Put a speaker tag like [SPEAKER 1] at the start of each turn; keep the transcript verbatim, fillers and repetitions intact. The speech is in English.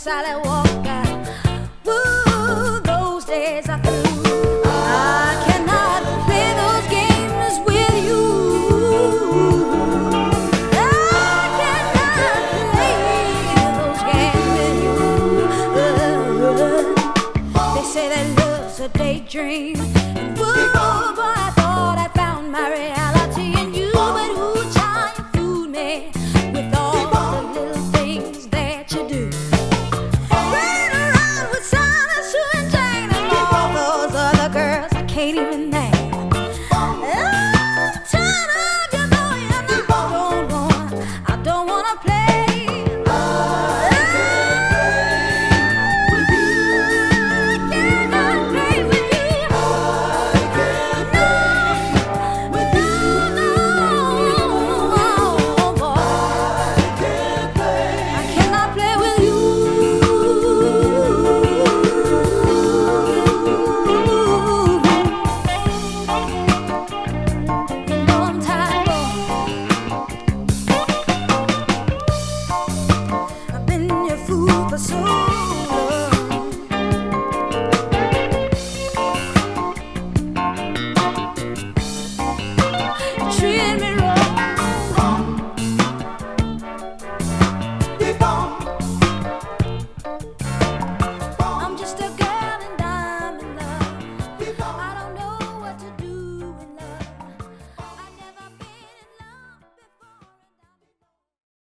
[SPEAKER 1] Sally Walker. Ooh, those days are through. I cannot play those games with you. I cannot play those games with you. They say that love's a daydream.